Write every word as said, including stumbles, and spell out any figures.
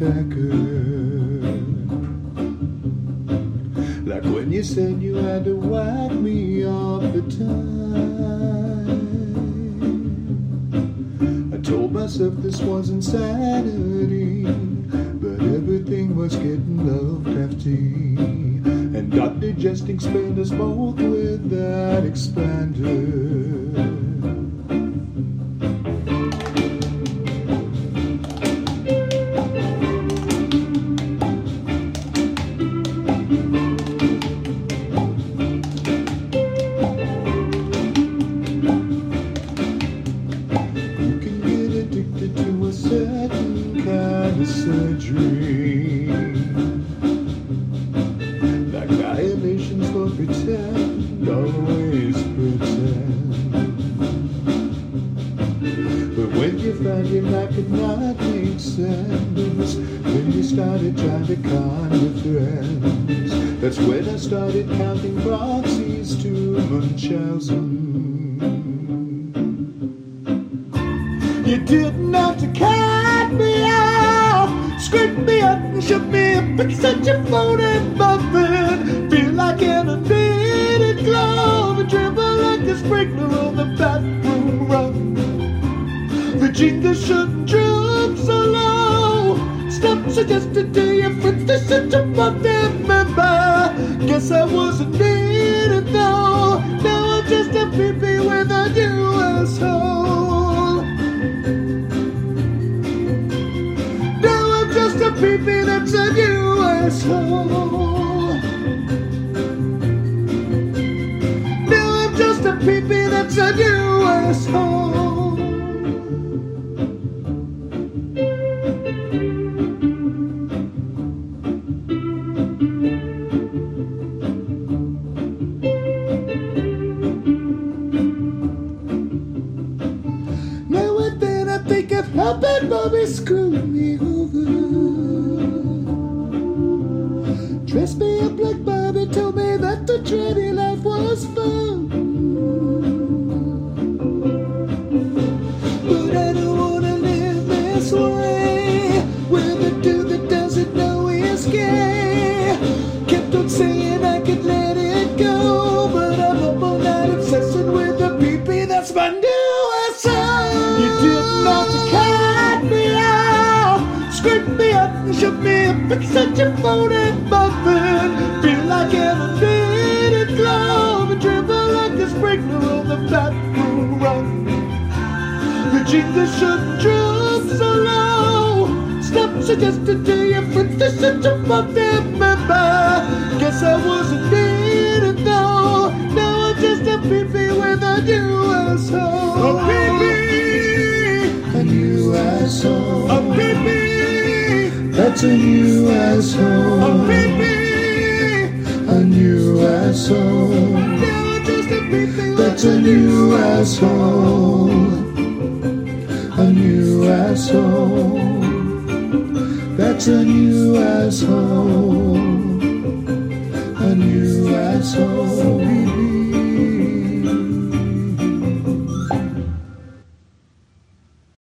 packer. Like when you said you had to wipe me off the time. I told myself this was insanity, but everything was getting Lovecrafty, and Doctor Jest explained us both with that expander. Surgery, like violations for pretend, always pretend. But when you find it like it not make sense, when you started trying to con your friends, that's when I started counting proxies to Munchausen. You didn't have to cut me off, scrape me up and shove me up in such a phony muffin. Feel like an unneeded glove and dribble like a sprinkler on the bathroom rug. Virginia shouldn't drop so low. Stop suggested to your friends they're such a fucking member. Guess I wasn't needed though. Now I'm just a peepee with a new asshole. Just a peepee that's a new asshole. Now I'm just a peepee that's a new asshole. Now and then I think of helping Bobby screw me over. Dressed me up like Bobby, told me that the tranny life was fun. But I don't wanna live this way, with a dude that doesn't know he's gay. Kept on saying I could let it go, but I'm up all night obsessing with the peepee that's my new asshole. You didn't have to cut me off, scrape me up and shove me up in such a phony muffin. Feel like an unneeded glove and dribble like a sprinkler on the bathroom rug. Virginia shouldn't drop so low. Stop suggesting to your friends they're such a fucking member. Guess I wasn't needed though. Now I'm just a peepee with a new asshole. A peepee, a new asshole. A peepee, that's a new asshole. A peepee, a new asshole. Now I'm just a peepee, that's a new asshole. A new asshole. That's a new asshole. A new asshole.